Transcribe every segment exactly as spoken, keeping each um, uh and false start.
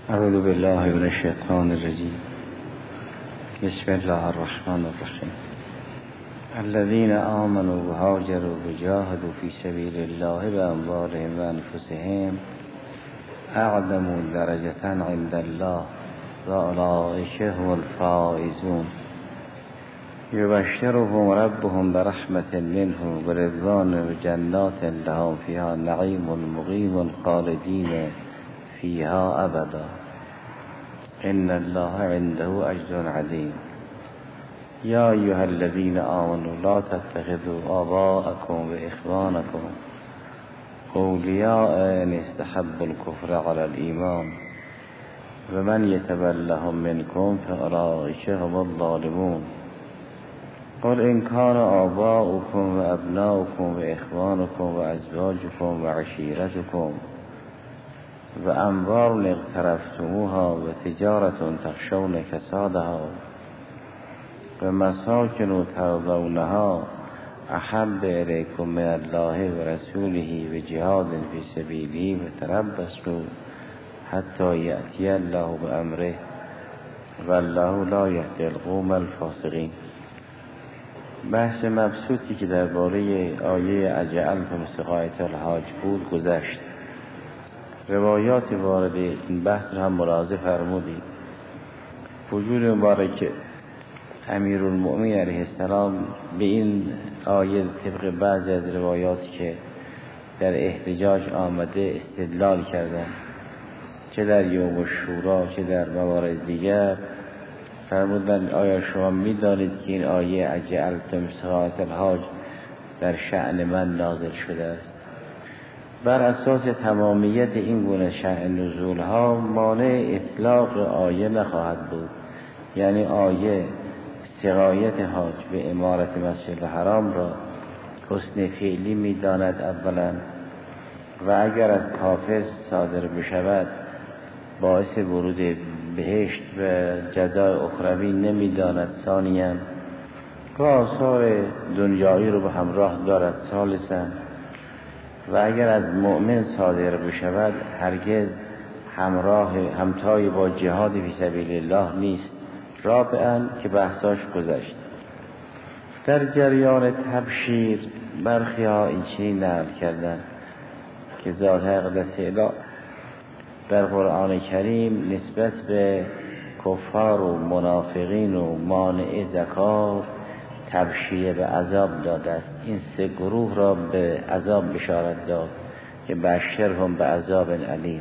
اعوذ بالله من الشیطان الرجیم. بسم الله الرحمن الرحیم. الذين آمنوا وهاجروا وجاهدوا في سبيل الله بأموالهم وأنفسهم أعظم درجة عند الله وأولئك هم الفائزون. يبشرهم ربهم برحمة منه ورضوان وجنات لهم فيها نعيم مقيم خالدين فيها أبدا إن الله عنده أجر عظيم. يا أيها الذين آمنوا لا تتخذوا آباءكم وإخوانكم أولياء إن استحبوا الكفر على الإيمان ومن يتولهم منكم فأولئك هم الظالمون. قل إن كان آباؤكم وأبناؤكم وإخوانكم وأزواجكم وعشيرتكم وأموال اقترفتموها وتجارة تخشون كسادها ومساكن ترضونها أحب إليكم من الله ورسوله وجهاد في سبيله فتربصوا حتى يأتي الله بأمره والله لا يهدي القوم الفاسقين. بحث مبسوطی که درباره آیه اجعلتم سقایة الحاج بود گذشت. روایات وارد این بحث هم ملاحظه فرمودید. وجود مبارک امیرالمؤمنین علیه السلام به این آیه طبق بعضی از روایاتی که در احتجاج آمده استدلال کردن، چه در یوم الشورا چه در موارد دیگر. فرمودن آیا شما می دانید که این آیه اجعلتم سقایة الحاج در شأن من نازل شده است؟ بر اساس تمامیت این گونه شأن نزول ها مانع اطلاق آیه نخواهد بود. یعنی آیه سقایت حاج به عمارت مسجد الحرام را حسن فعلی می داند اولا، و اگر از کافر صادر بشود باعث ورود بهشت و جزای اخروی نمی داند ثانیا، و آثار دنیایی رو به همراه دارد ثالثا، و اگر از مؤمن صادر بشود هرگز همراه همتای با جهاد فی سبیل الله نیست رابعا که بحثاش گذشت. در جریان تبشیر برخی ها این چنین نقل کردن که ذات اقدس اله در قرآن کریم نسبت به کفار و منافقین و مانع زکات تبشیر به عذاب داده است. این سه گروه را به عذاب بشارت داد که بشرهم به عذاب علیم،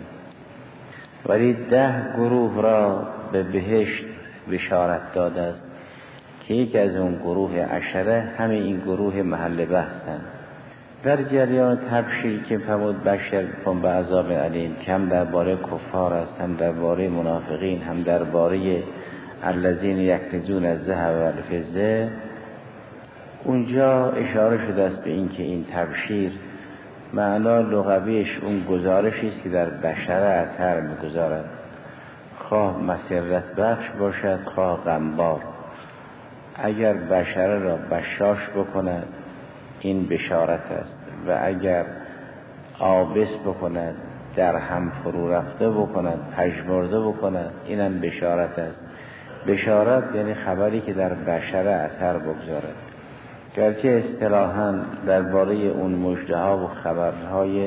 ولی ده گروه را به بهشت بشارت داده است که یک از اون گروه عشره همه این گروه محل بحثند. در جریان تبشیر که فرمود بشرهم به عذاب علیم کم درباره کفار است، هم درباره منافقین، هم درباره الذین یکنزون الذهب والفضه. اونجا اشاره شده است به این که این تبشیر معنا لغویش اون گزارشی است که در بشره اثر می‌گذارد، خواه مسرت بخش باشد خواه غمبار. اگر بشره را بشاش بکند این بشارت است، و اگر آبس بکند در هم فرو رفته بکند پژمرده بکند اینم بشارت است. بشارت یعنی خبری که در بشره اثر بگذارد، گرچه اصطلاحاً درباره اون مژده‌ها و خبرهای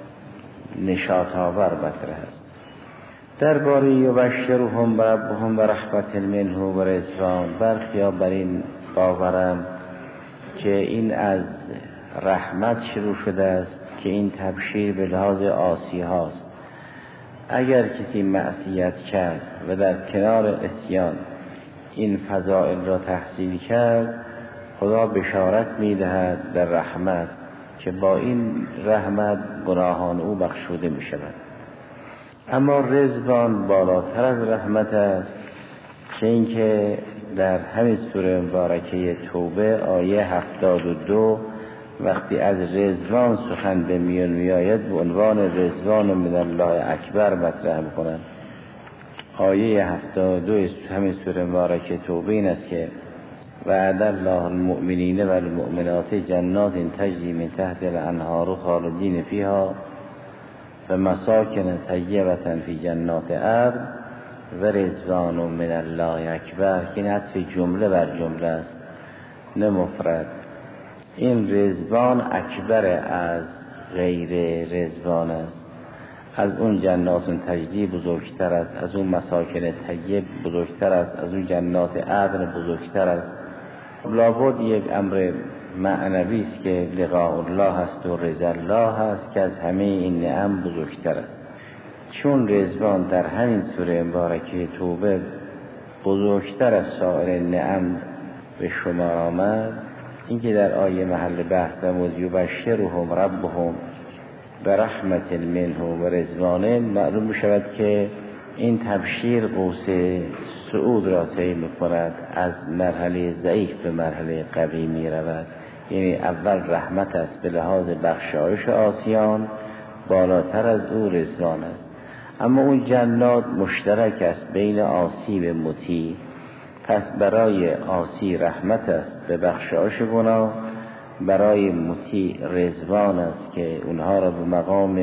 نشاط آور مطرح است. درباره یبشرهم ربهم برحمة منه و رضوان برخیا بر این باورم که این از رحمت شروع شده است که این تبشیر به لحاظ عاصی هاست. اگر کسی معصیت کرد و در کنار عصیان این فضائل را تحصیل کرد خدا بشارت می‌دهد در رحمت که با این رحمت گناهان او بخشوده می‌شود. اما رضوان بالاتر از رحمت است، که اینکه در همین سوره مبارکه توبه آیه هفتاد و دو وقتی از رضوان سخن به میان میآید به عنوان رضوان من الله اکبر مطرح می‌کنند. آیه هفتاد و دو همین سوره مبارکه توبه این است که وعد الله المؤمنین و المؤمنات جنات تجری من تحت الانهار خالدین فیها و مساکن طیبة فی جنات عدن و رضوان من الله اکبر، که این عطف جمله بر جمله است نه مفرد. این رضوان اکبر از غیر رضوان است، از اون جنات تجری بزرگتر است، از اون مساکن طیب بزرگتر است، از اون جنات عدن بزرگتر است. لابد یک امر معنوی است که لقاء الله است و رضا الله است که از همه این نعم بزرگتر است. چون رضوان در همین سوره مبارکه توبه بزرگتر از سایر نعم به شما آمد، اینکه در آیه محل بحث و یبشرهم ربهم برحمت منه و رضوان، معلوم می‌شود که این تبشیر قوس صعود را طی می‌کند، از مرحله ضعیف به مرحله قوی می‌رود. یعنی اول رحمت است به لحاظ بخشایش عاصیان، بالاتر از او رضوان است. اما اون جنات مشترک است بین عاصی و مطیع، پس برای عاصی رحمت است به بخشایش گناه، برای مطیع رضوان است که اونها را به مقام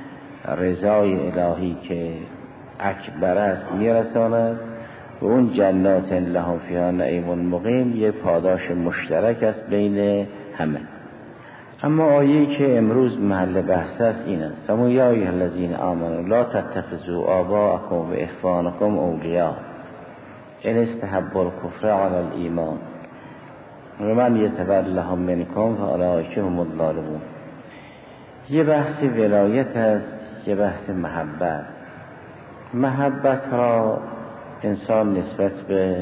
رضای الهی که اکبر است میرساند. و اون جنات لهم فیها نعیم مقیم یه پاداش مشترک است بین همه. اما آیه‌ای که امروز محل بحث است این است: فمو یا ایها الذین آمنوا لا تتخذوا آباءکم و اخوانکم اولیاء ان استحبوا الکفر علی الایمان و من یتولهم منکم فاولئک هم الظالمون. یه بحث ولایت است، یه بحث محبت. محبت را انسان نسبت به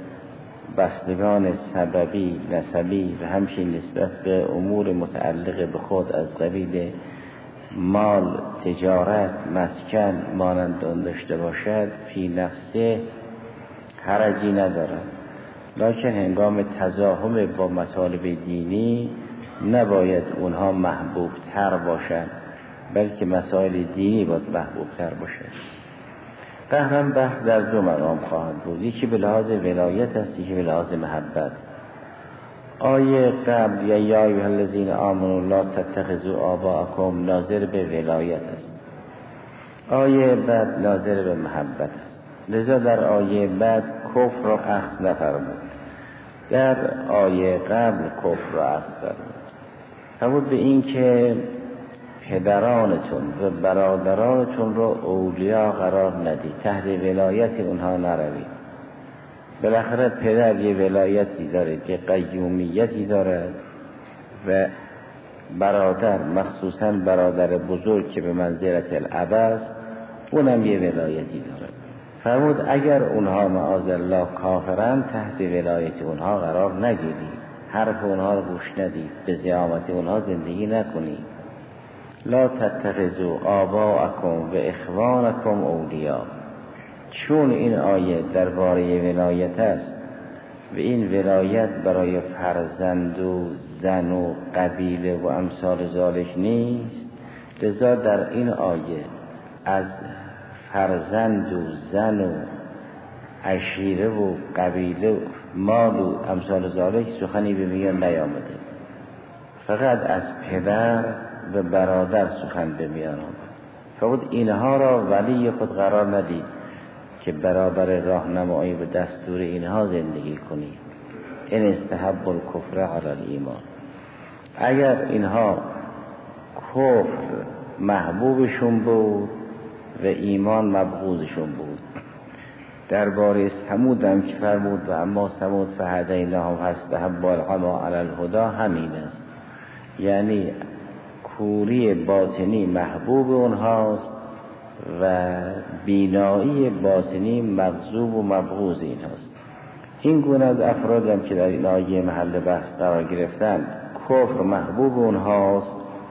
بستگان سببی نسبی و همچنین نسبت به امور متعلق به خود از قبیل مال، تجارت، مسکن مانند آن داشته باشد فی نفسه حرجی ندارد، لکن هنگام تزاحم با مطالب دینی نباید اونها محبوب تر باشند، بلکه مسائل دینی باید محبوب تر باشد. قهرم بحث در دو مقام خواهد بود، یکی به لحاظ ولایت است، یکی به لحاظ محبت. آیه قبل یا یا ایها الذین آمنوا لا تتخذوا آباءکم ناظر به ولایت است، آیه بعد ناظر به محبت است. لذا در آیه بعد کفر را اخذ نفرمود، در آیه قبل کفر را اخذ فرمود. فرمود به این که پدرانتون و برادرانتون رو اولیا قرار ندید، تحت ولایت اونها نروید. بالاخره پدر یه ولایتی داره که قیومیتی داره و برادر مخصوصا برادر بزرگ که به منزلت الاب است اونم یه ولایتی داره. فرمود اگر اونها معاذ الله کافرن تحت ولایت اونها قرار نگیرید، حرف اونها رو گوش ندید، به زعامت اونها زندگی نکنید. لا تتخذوا آباءکم و اخوانکم اولیاء. چون این آیه درباره ولایت است و این ولایت برای فرزند و زن و قبیله و امثال ذالک نیست، لذا در این آیه از فرزند و زن و عشیره و قبیله و مال و امثال ذالک سخنی به میان نیامده، فقط از پدر و برادر سخن به میان آمد. فرمود اینها را ولی خود قرار ندید که برابر راهنمایی به دستور اینها زندگی کنید. این استحب الکفر علی الایمان. اگر اینها کفر محبوبشون بود و ایمان مبغوضشون بود. درباره ثمود هم که فرمود و اما ثمود فهدیناهم فاستحبوا العمی علی الهدی همین است، یعنی کوری باطنی محبوب اونهاست و بینایی باطنی مغضوب و مبغوض اینهاست. این گونه از افراد هم که در این آیه محل بحث قرار گرفتن کفر محبوب اونهاست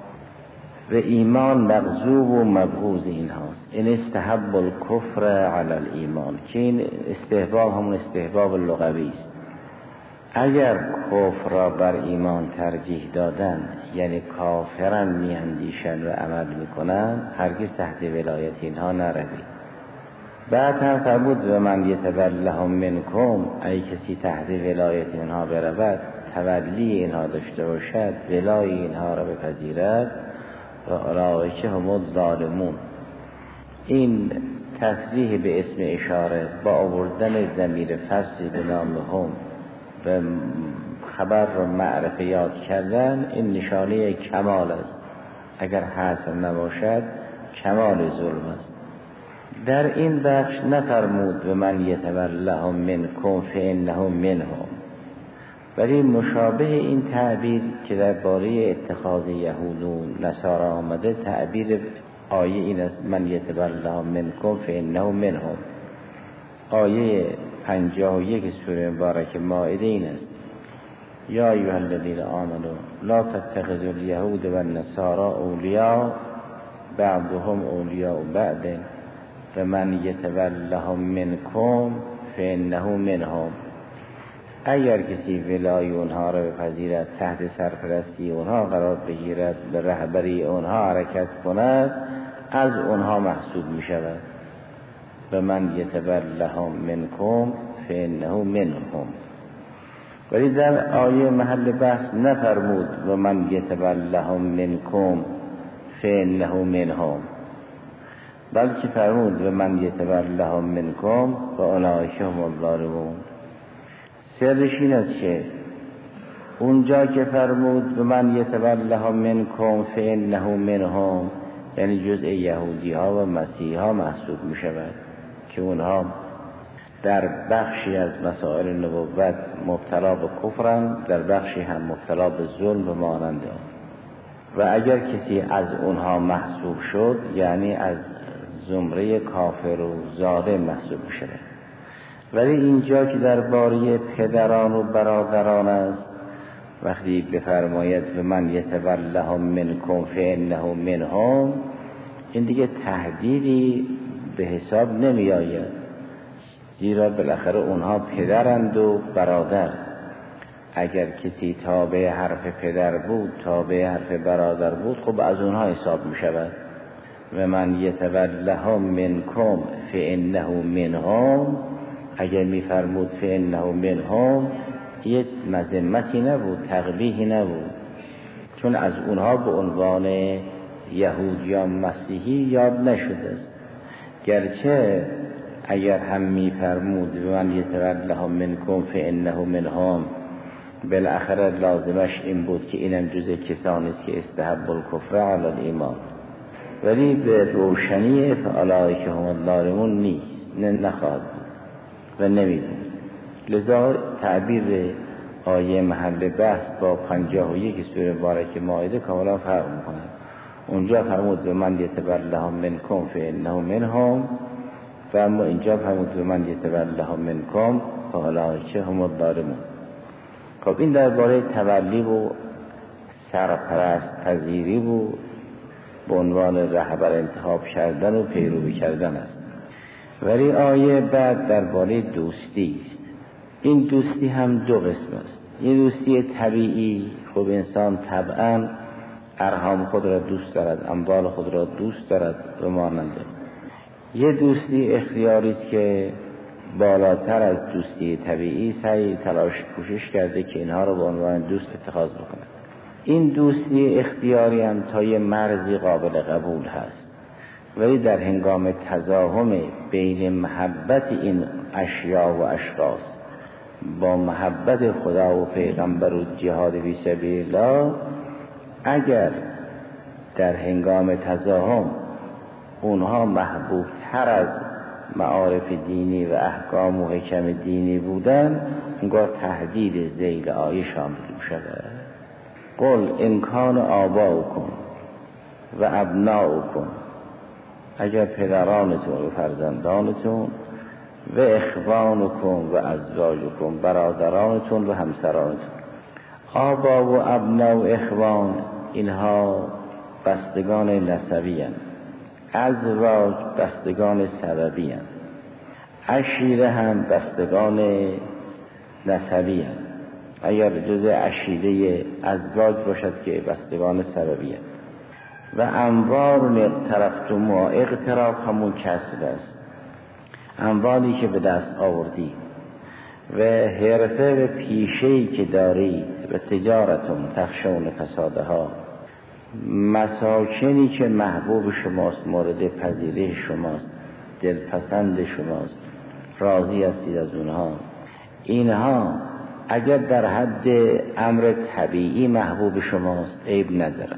و ایمان مغضوب و مبغوض اینهاست. این استحب الکفر علی الایمان، که این استحباب همون استحباب لغوی است. اگر کفر را بر ایمان ترجیح دادن یعنی کافرن میاندیشن و عمل میکنن، هرگز تحت ولایت اینها نروید. بعد هم فرمود و من یتولهم منکم، ای کسی تحت ولایت اینها برود، تولی اینها داشته باشد، ولای اینها را بپذیرد، و اولئک هم الظالمون. این تصریح به اسم اشاره با آوردن ضمیر فصلی به نام هم و خبر رو معرفه یاد کردن، این نشانه کمال است. اگر حصر نباشد کمال ظلم است. در این بخش نفرمود و من یتولهم منکم فانهم منهم، ولی مشابه این تعبیر که درباره اتخاذ یهود و نصارا آمده، تعبیر آیه این است من یتولهم منکم فانهم منهم. آیه پنجاه و یک سوره مبارکه مائده این است یا ایها الذین آمنوا لا تتخذوا اليهود والنصارى اولیاء بعضهم اولیاء بعض و من یتولهم منکم فانه منهم. اگر کسی ولای اونها را بپذیرد، تحت سرپرستی اونها قرار بگیرد، به رهبری اونها حرکت کند، از اونها محسوب می شود. و من یتولهم منکم فانه منهم. ولی در آیه محل بحث نفرمود و من یتولهم منکم فانه منهم، بلکه فرمود و من یتولهم منکم و اولئک هم الظالمون. سرش این است که اونجا که فرمود و من یتولهم منکم فانه منهم، یعنی جزء یهودی ها و مسیحی ها محسوب می شود که اونها در بخشی از مسائل نبوت مبتلا به کفرند، در بخشی هم مبتلا به ظلم و مانند آن. و اگر کسی از اونها محسوب شد، یعنی از زمره کافر و ظالم محسوب می شود. ولی اینجا که درباره پدران و برادران است، وقتی بفرماید و من یتولهم منکم فانه منهم، این دیگه تهدیدی به حساب نمی آید، زیرا بالاخره اونها پدرند و برادر. اگر کسی تابع حرف پدر بود، تابع حرف برادر بود، خب از اونها حساب می شود. و من یتولهم منکم فانه منهم، اگر می فرمود فانه منهم، یک مذمتی نبود، تقبیحی نبود، چون از اونها به عنوان یهود یا مسیحی یاد نشده است. گرچه اگر هم می فرمود و من یتولهم منکم فانه منهم، بالاخره لازمش این بود که اینم جز کسانی است که استحب الکفر علی الایمان، ولی به روشنی فاولئک هم الظالمون نیست، نه نخواهد بود و نمی بود. لذا تعبیر آیه محل بحث با پنجاه و یک سوره مبارکه مائده کاملا فرق می‌کند. اونجا فرمود و من یتولهم منکم فانه منهم، و اما اینجا فرمود و من یتولهم منکم فاولئک هم الظالمون. خب این درباره تولی و سرپرست پذیری و به عنوان رهبر انتخاب کردن و پیروی کردن است. ولی آیه بعد درباره دوستی است. این دوستی هم دو قسم است. این دوستی طبیعی، خب انسان طبعا ارحام خود را دوست دارد، اموال خود را دوست دارد و مانند. یه دوستی اختیاری است که بالاتر از دوستی طبیعی سعی تلاش کوشش کرده که اینها رو به عنوان دوست اتخاذ بکنه. این دوستی اختیاری هم تا یه مرزی قابل قبول هست، ولی در هنگام تزاحم بین محبت این اشیا و اشخاص با محبت خدا و پیغمبر و جهاد فی سبیل الله، اگر در هنگام تزاحم اونها محبوب تر از معارف دینی و احکام و حکم دینی بودن، انگار تهدید ذیل آیه شامل شده. قل ان کان آباؤکم و ابناؤکم، اگر پدرانتون و فرزندانتون، و اخوانکم و ازواجکم، برادرانتون و همسرانتون. آبا و ابنا و اخوان اینها بستگان نسبی هستند، ازواج بستگان سببی هستند، عشیره هم بستگان نسبی هستند. اگر جز عشیره ازواج باشد که بستگان سببی هستند. و اموال اقترفتم و اقتراف همون کسب است، اموالی که به دست آوردید و حرفه و پیشه‌ای که دارید و تجارتون تخشون فسادها مساکنی که محبوب شماست، مورد پذیرش شماست، دلپسند شماست، راضی هستید از اونها، اینها اگر در حد امر طبیعی محبوب شماست عیب ندارن.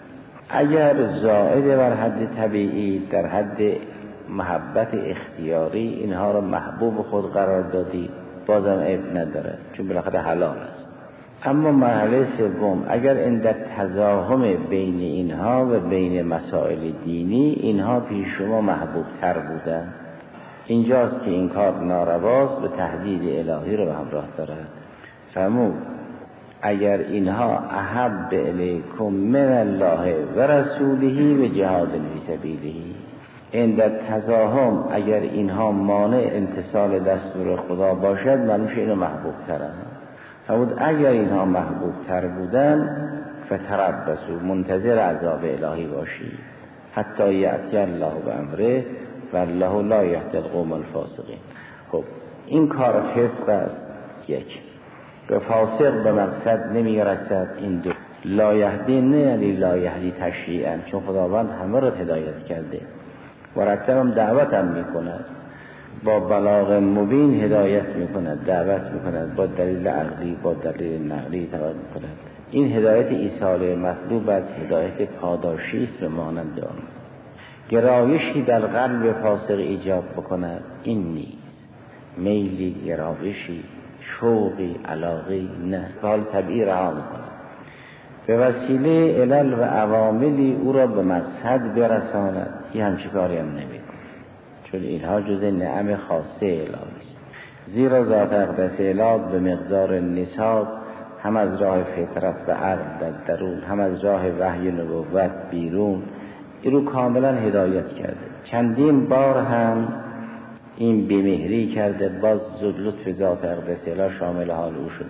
اگر زائد بر حد طبیعی، در حد محبت اختیاری اینها را محبوب خود قرار دادی، بازم عیب نداره، چون بالاخره حلال است. اما مرحله سوم، اگر اندر تزاحم بین اینها و بین مسائل دینی اینها پیش شما محبوب تر بودن، اینجاست که این کار نارواست و تهدید الهی رو به همراه دارد. فرمود اگر اینها احب الیکم من الله و رسوله و جهاد فی سبیله، این در تزاحم اگر اینها مانع امتثال دستور خدا باشد، معلوم شه اینو محبوب ترن. فرمود اگر اینها محبوب تر بودن فتربصوا، منتظر عذاب الهی باشید حتی یأتی الله بامره والله لا یهدی القوم الفاسقین. خب این کار فسق است. یک، به فاسق به مقصد نمی رسد. این دو، لا یهدی نه یعنی لا یهدی تشریعا، چون خداوند همه را هدایت کرده، مرتب هم دعوت هم می کند، با بلاغ مبین هدایت می کند، دعوت می کند، با دلیل عقلی با دلیل نقلی دعوت می کند. این هدایت ایصال مطلوب از هدایت پاداشی است به مانند آن. گرایشی در قلب فاسق ایجاب بکند این نیست، میلی، گرایشی، شوقی، علاقی نه، حال طبیعی رها میکند. به وسیله علل و عواملی او را به مقصد برساند، این همچه کاری هم نمیکند، چون اینها جز نعم خاصه الهی است. زیرا ذات اقدس الهی به مقدار نصاب هم از راه فطرت و عقل در درون، هم از راه وحی نبوت بیرون، این رو کاملا هدایت کرده. چندین بار هم این بیمهری کرده، باز زود لطف ذات اقدس الهی شامل حال او شده.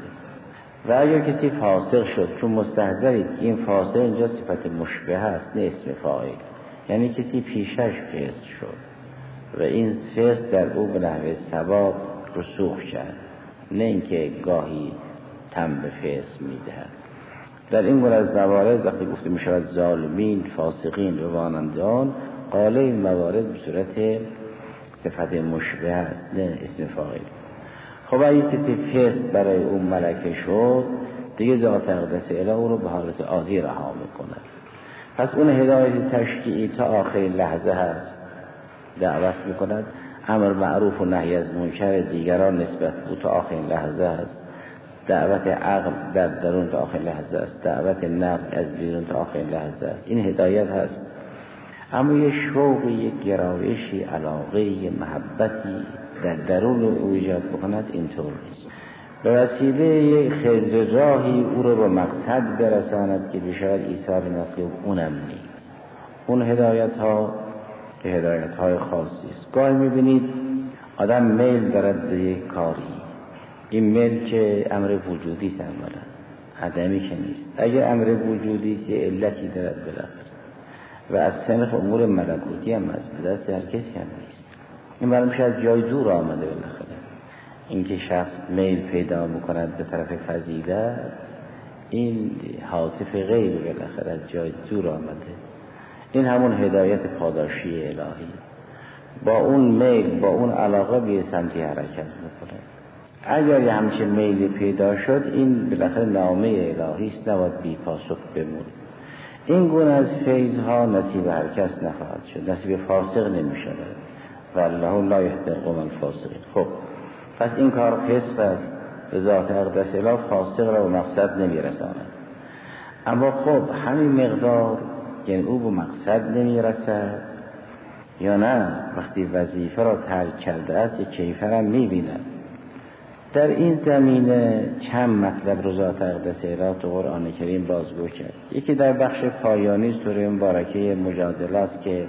و اگر کسی فاسق شد، چون مستحضرید این فاسق اینجا صفت مشبه است نه اسم فاعل، یعنی کسی پیشش فاسق شد و این فاسق در او به نحو ثواب رسوخ کرد، نه اینکه گاهی تم به فاسق میدهد. در این گونه از موارد وقتی گفته می شود ظالمین، فاسقین و مانند آن، قاله این موارد به صورت صفت مشبه است نه اسم فاعل. خب اگه کسی فاسق برای اون ملکه شد، دیگه ذات اقدس الهی او رو به حالت عادی رها میکنه. پس اون هدایت تشریعی تا آخر لحظه هست، دعوت میکند، امر معروف و نهی از منکر دیگران نسبت او تا آخر لحظه است، دعوت عقل در درون تا آخر لحظه است، دعوت نقل از بیرون تا آخر لحظه است. این هدایت هست. اما یه شوقی، یه گرایشی، علاقه، یه محبتی در درون او ایجاد بکند، اینطور نیست. به وسیله یه خضر راهی او رو به مقصد برساند که بشود ایثار مطلوب، اونم نیست. اون هدایت ها که هدایت های خاصی است. گاهی میبینید آدم میل دارد به یک کاری، این میل که امر وجودی است، عملا عدمی که نیست. اگر امر وجودی است، یه علتی دارد بالاخره و از صنف امور ملکوتی هم از دست هر کسی هم نیست. این معلوم میشه از جای دور آمده بالاخره. اینکه شخص میل پیدا میکند به طرف فضیلت، این حاطف غیب بالاخره از جای دور آمده. این همون هدایت پاداشی الهی، با اون میل، با اون علاقه به سمتی حرکت میکنه. اگر یه همچه میلی پیدا شد، این بالاخره نامه الهی است، نباید بی پاسخ بمون. این گونه از فیضها نصیب هر کس نخواهد شد، نصیب فاسق نمی شود. والله لا یهدی القوم الفاسقین. خب پس این کار فسق است، به ذات اقدس الهی فاسق را به مقصد نمی رساند. اما خب همین مقدار، یعنی او به مقصد نمی رسد یا نه، وقتی وظیفه را ترک کرده است یک کیفر هم می بیند. در این زمینه چند مطلب رو ذات اقدس الهی تو قرآن کریم بازگو کرد. یکی در بخش پایانی سوره مبارکه مجادله است که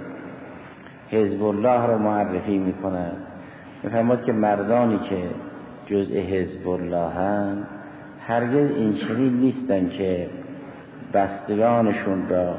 حزب الله را معرفی می کند. می فرماید که مردانی که جزء حزب الله هستند هرگز این چنین نیستن که بستگانشون را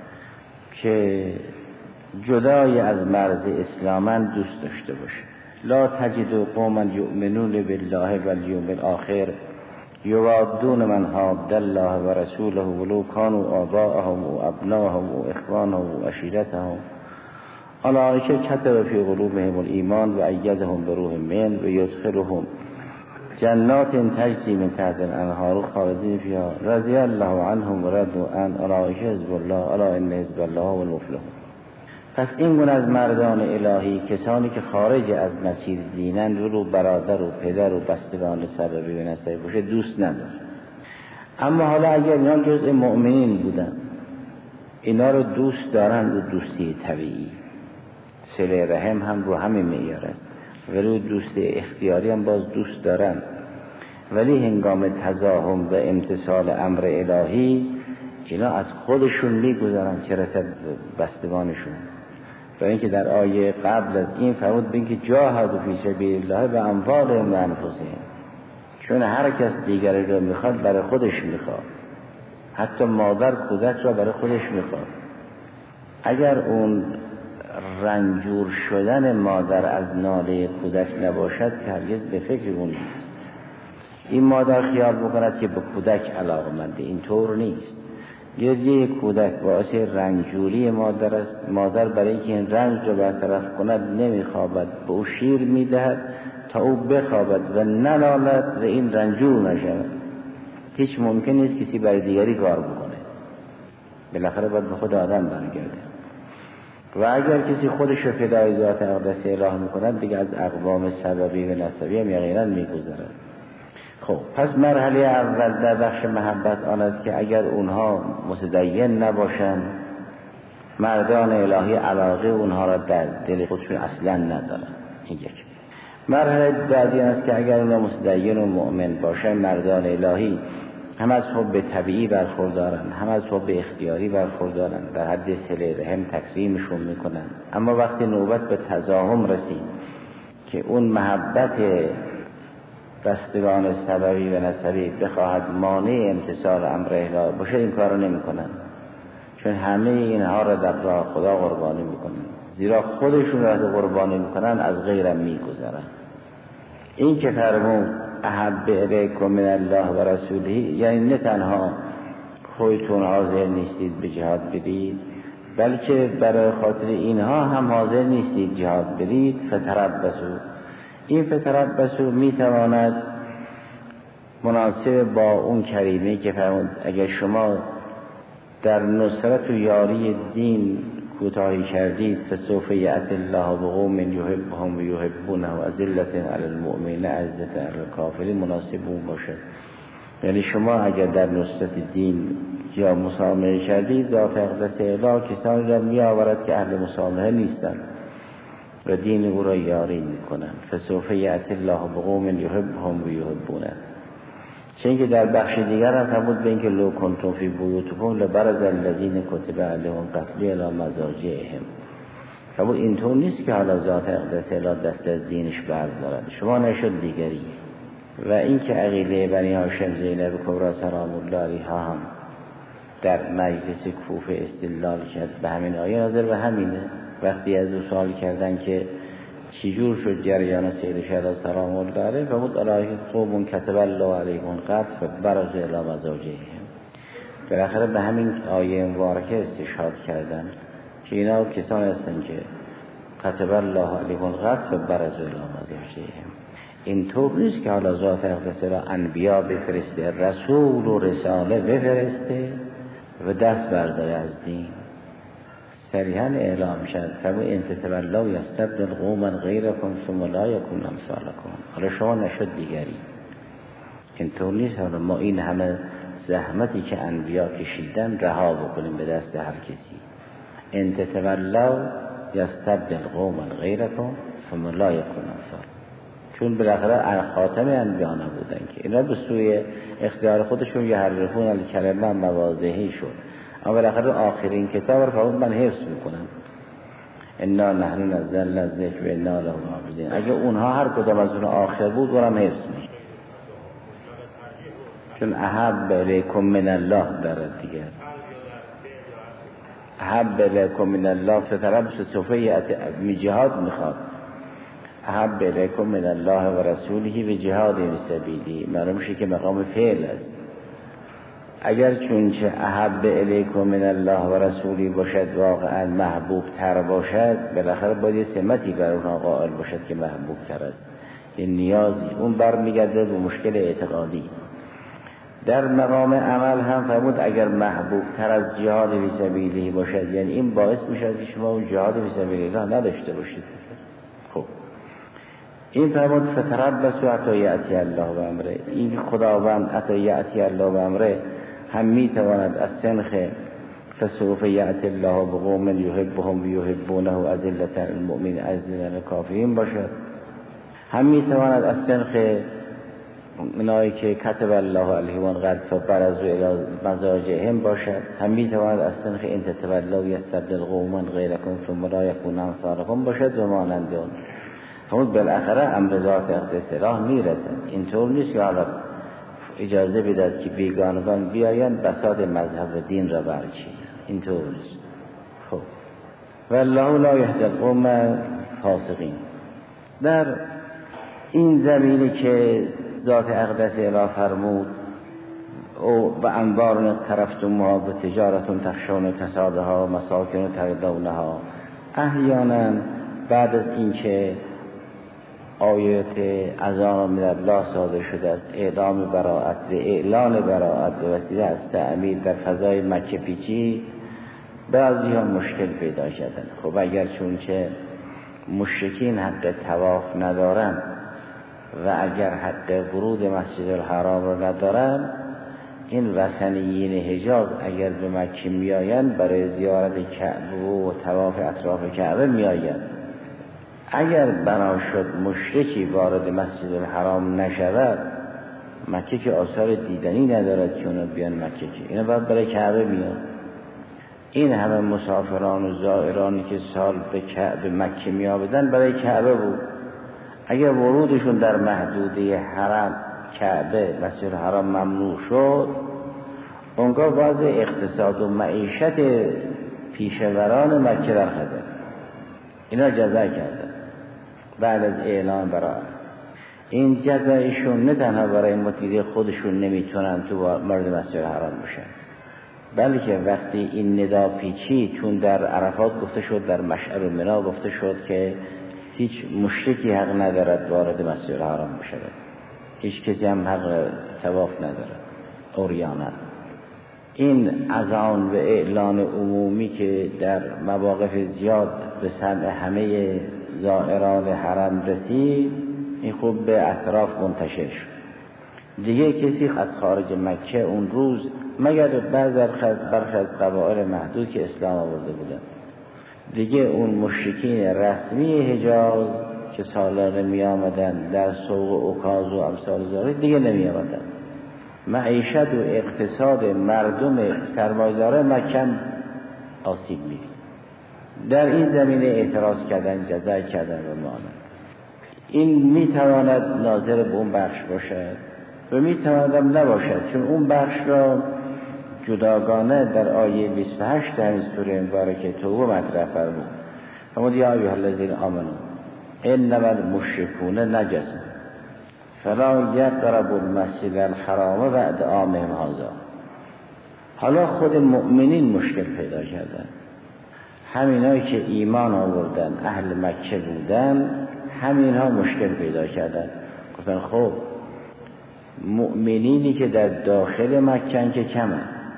که جدای از مرز اسلامن دوست داشته باشه. لا تجد قوما یؤمنون بالله والیوم الاخر یوادون من حاد الله و رسوله ولو کانوا آباءهم و ابناءهم و اخوانهم و عشیرتهم اولئک کتب فی قلوبهم الایمان و ایدهم بروح من و یدخلهم جنات تجری من تحت الانهار خالدین فیها رضی الله عنهم و رضوا عنه اولئک حزب الله الا ان حزب الله هم المفلحون. پس این گونه از مردان الهی، کسانی که خارج از مسیر دینند، رو برادر و پدر و بستگان سببی و نسبی باشه دوست نداره. اما حالا اگر اینا جزء مؤمنین بودن، اینا رو دوست دارن رو دوستی طبیعی، صله رحم هم رو همین معیار است، ولی دوستی اختیاری هم باز دوست دارن، ولی هنگام تزاحم و امتثال امر الهی اینا از خودشون میگذارن چه رسد بستگانشون. و اینکه در آیه قبل از این فرمود بین که جاهدوا فی سبیل الله و اموالهم و انفسهم، چون هر کس دیگری رو میخواد برای خودش میخواد، حتی مادر کودک را برای خودش میخواد. اگر اون رنجور شدن مادر از ناله کودک نباشد که هرگز به فکر اون نیست. این مادر خیال بکند که به کودک علاقمنده، این طور نیست. گریه کودک باعث رنجوری مادر است. مادر برای اینکه این رنج را برطرف کند نمیخوابد، به او شیر میدهد تا او بخوابد و ننالد و این رنجور نشود. هیچ ممکن نیست کسی برای دیگری کار بکنه، بالاخره باید به خود آدم برگرده. و اگر کسی خودش رو فدای ذات اقدس اله میکند دیگه از اقوام سببی و نسبی هم یقینا میگذرد. خب پس مرحله اول در بخش محبت آن است که اگر اونها متدین نباشند، مردان الهی علاقه اونها را در دل خودشون اصلا ندارن. این یک. مرحله بعدی است که اگر اونها متدین و مؤمن باشند، مردان الهی هم از حب طبیعی برخوردارن، هم از حب اختیاری برخوردارن، در حد صله رحم تکریمشون میکنن. اما وقتی نوبت به تزاحم رسید که اون محبت بستگان سببی و نسبی بخواهد مانع امتثال امر الهی باشه، این کارو نمیکنن، چون همه اینها را در راه خدا قربانی میکنن. زیرا خودشون را قربانی میکنن از غیرم میگذرن. این که فرمود احب الیکم من الله و رسوله، یعنی نه تنها خودتون حاضر نیستید به جهاد برید، بلکه برای خاطر اینها هم حاضر نیستید جهاد برید. فتربصوا، این فتربصوا میتواند مناسب با اون کریمه که فرمود اگر شما در نصرت و یاری دین کوتاهی کردید فسوف یأتی الله بقوم یحبهم و یحبونه و اذلة علی المؤمنین عزة علی الکافرین، مناسب اون باشد. یعنی شما اگر در نصرت دین یا مسامحه کردید، ذات اقدس اله کسانی را می آورد که اهل مسامحه نیستند و دین او را یاری میکنند. فسوف یأتی الله بقوم یحبهم و یحبونه. چون که در بخش دیگر هم فرمود به اینکه لو کنتم فی بیوتکم لبرز الذین کتب علیهم القتل الی مضاجعهم. فرمود اینطور نیست که حالا ذات اقدس اله دست از دینش بردارد، شما نشد دیگری. و این که عقیده بنی هاشم زینب کبری سلام الله علیها هم در مجلس کوفه استدلال کرد به همین آیه، ناظر به همینه. وقتی از او سوال کردن که چجور شد جریان سید شهدا سلام الله علیه، فرمود اولئک قوم کتب الله علیهم القتل فبرزوا الی مضاجعهم. بالاخره به همین آیه مبارکه استشهاد کردن که اینا کسانی هستند که کتب الله علیهم القتل فبرزوا الی مضاجعهم. این طور نیست که حالا ذات اقدس را انبیا بفرسته، رسول و رساله بفرسته و دست برداره از دین. صریحاً اعلام شد فرمود ان تتولوا یستبدل قوما غیرکم ثم لا یکونوا امثالکم. حالا شما نشد دیگری. اینطور نیست حالا ما این همه زحمتی که انبیا کشیدن رها بکنیم به دست هر کسی. ان تتولوا یستبدل قوما غیرکم ثم لا یکونوا امثالکم. چون بالاخره خاتم انبیا نبودن که اینا به سوی اختیار خودشون یحرفون الکلمه مواضعی شد. اما بالاخره آخرین کتاب رو فرمود من حفظ میکنم، انا نحن نزلنا الذکر و انا له لحافظون. اگه اونها هر کدام از اون آخر بود اونم حفظ میشه، چون احب الیکم من الله دارد دیگه. احب الیکم من الله فتربصوا سوف یأتی، جهاد میخواد. احب الیکم من الله و رسوله و جهاد فی سبیله، معلوم میشه که مقام فعل است. اگر چون چه احب الیکم من الله و رسوله باشد واقعا محبوب تر باشد، بالاخره باید یه سمتی بر اونها قائل باشد که محبوب تر است، یه نیازی اون برمیگرده به مشکل اعتقادی. در مقام عمل هم فرمود اگر محبوب تر از جهاد فی سبیله باشد، یعنی این باعث میشد که شما اون جهاد فی سبیل الله نداشته باشید. خب این فرمود فتربصوا حتی یأتی الله و امره، این خداوند حتی یأتی الله و امره هم میتواند از سنخ فسوف یأتی الله بقوم یحبهم و یحبونه اذلة علی المؤمنین اعزة علی الکافرین باشد، هم میتواند از سنخ اونایی که کتب الله علیهم قد برزوا الی مضاجعهم باشد، هم میتواند از سنخ ان تتولوا یستبدل قوما غیرکم ثم لا یکونوا امثالکم باشد و مانند اون. همون بالاخره امر ذات اقتصاح میرسن. اینطور نیست که حالا اجازه بدهد که بیگانگان بیاین بساط مذهب و دین را برچین، اینطور نیست. خب والله لا یهدی القوم فاسقین. در این زمینی که ذات اقدس اله فرمود او و انبار اقترفتموها و تجارتون تخشون کسادها و مساکن تردونها، احیانا بعد از اینکه آیات اذان من الله صادر شده است، اعلام براءت و اعلان براءت و وسیله از تعمیر در فضای مکه پیچی، بعضی ها مشکل پیدا کردن. خب اگر چون که مشرکین حق طواف ندارن و اگر حق ورود مسجد الحرام را ندارن، این وثنیین حجاز اگر به مکه میآیند برای زیارت کعبه و طواف اطراف کعبه میآیند. اگر بنا شد مشرکی وارد مسجد الحرام نشود، مکه که آثار دیدنی ندارد که اونا بیان مکه، که اینا باید برای کعبه میان. این همه مسافران و زائرانی که سال به کعبه مکه میآمدن برای کعبه بود. اگر ورودشون در محدوده حرم کعبه مسجد الحرام ممنوع شد، اونگاه باز اقتصاد و معیشت پیشوران مکه در خطر. اینا جزا کردن بعد از اعلان براءت. این جزایشون نه تنها برای مطیع خودشون نمیتونن تو مورد مسجد الحرام باشن، بلکه وقتی این ندا پیچی، چون در عرفات گفته شد، در مشعر منی گفته شد که هیچ مشرکی حق ندارد وارد مسجد الحرام بشه، هیچ کسی هم حق طواف ندارد عریانا. این اذان و اعلان عمومی که در مواقف زیاد به سمع همه زائران حرم رسید، این خوب به اطراف منتشر شد. دیگه کسی از خارج مکه اون روز مگر بعض برخی از قبایل محدود که اسلام آورده بودن، دیگه اون مشرکین رسمی حجاز که سالانه می آمدن در سوق و اوکاز و امثال ذالک دیگه نمی آمدن. معیشت و اقتصاد مردم سرمایه‌دار مکه آسیب می. در این زمینه اعتراض کردن، جزا کردن و مانند. این می تواند ناظر به اون بخش باشد و می تواند هم نباشد، چون اون بخش را جداگانه در آیه بیست و هشت همین سوره مبارکه توبه مطرح فرمود. فرمود یا ایها الذین آمنوا انما المشرکون نجس فلا یقربوا المسجد الحرام بعد عامهم هذا. حالا خود مؤمنین مشکل پیدا کردن، همینایی که ایمان آوردن اهل مکه بودن، همینها مشکل پیدا کردن. گفتن خب مؤمنینی که در داخل مکه که کمه،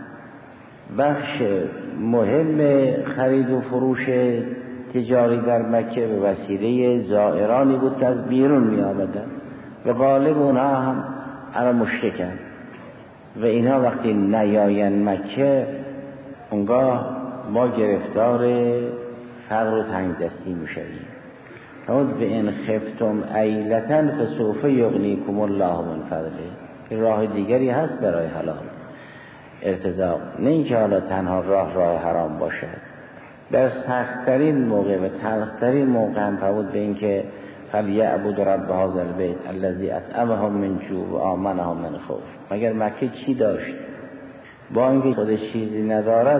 بخش مهم خرید و فروش تجاری در مکه به وسیله زائرانی بود که از بیرون می آمدن و غالب اونها هم الان مشرکن و اینها وقتی نیاین مکه، اونگاه ما گرفتار فقر و تنگدستی میشویم. فرمود به ان خفتم عیلة فسوف یغنیکم الله من فضله. راه دیگری هست برای حلال ارتزاق، نه اینکه حالا تنها راه راه حرام باشد. در سخت‌ترین موقع و تلخ‌ترین موقع هم فرمود به این که فلیعبد رب هذا البیت الذی اطعمهم من جوع و آمنهم من خوف. مگر مکه چی داشت؟ با اینکه خودش چیزی ندارد،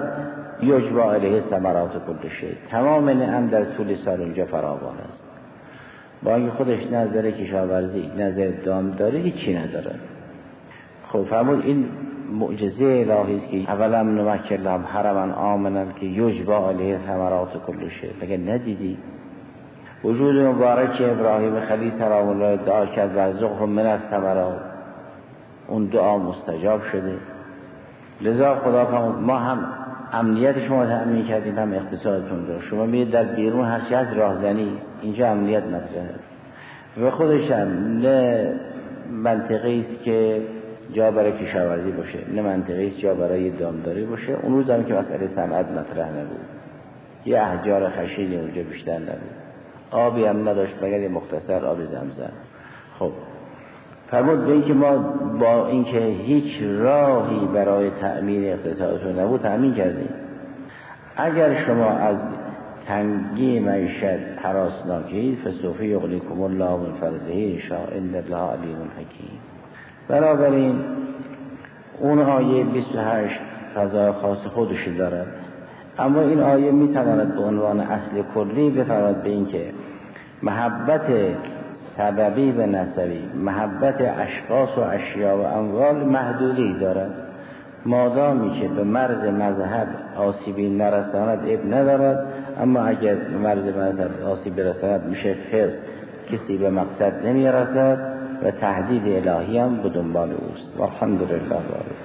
یجبا الیه ثمرات کل شیء، تمام نعم در طول سال اونجا فراوان است. با اینکه خودش نظر کشاورزی نظر دامداری هیچی نداره. خب فرمود این معجزه الهی است که اولا نمکن لهم حرما آمنا که یجبا علیه ثمرات کل شیء. مگر ندیدی وجود مبارک ابراهیم خلیل سلام الله دعا کرد ورزقهم من الثمرات، اون دعا مستجاب شده. لذا خدا فرمود ما هم امنیت شما تأمین کردیم هم اقتصادتون رو. شما میید در بیرون هر چی از راهزنی، اینجا امنیت مطرحه و خودش هم نه منطقی است که جا برای کشاورزی باشه، نه منطقی است جا برای دامداری باشه. اون روز هم که مسئله صنعت مطرح نبود، یه احجار خشنی اونجا بیشتر نبود، آبی هم نداشت مگر یه مختصر آب زمزم. خب فرمود به این که ما با اینکه هیچ راهی برای تأمین اقتصادتون نبود تأمین کردیم. اگر شما از تنگی معیشت هراسناکید فسوف یغنیکم الله من فضله ان شاء ان الله علیم حکیم. بنابراین اون آیه بیست و هشت فضای خاص خودش دارد، اما این آیه میتواند به عنوان اصل کلی بفرماید به این که محبت سببی و نسبی، محبت اشخاص و اشیا و اموال محدودی دارد. مادامی که به مرز مذهب آسیبی نرساند اب ندارد، اما اگر مرز مذهب آسیب برساند میشه فرض کسی به مقصد نمیرسد و تهدید الهی هم به دنبال اوست. والحمدلله.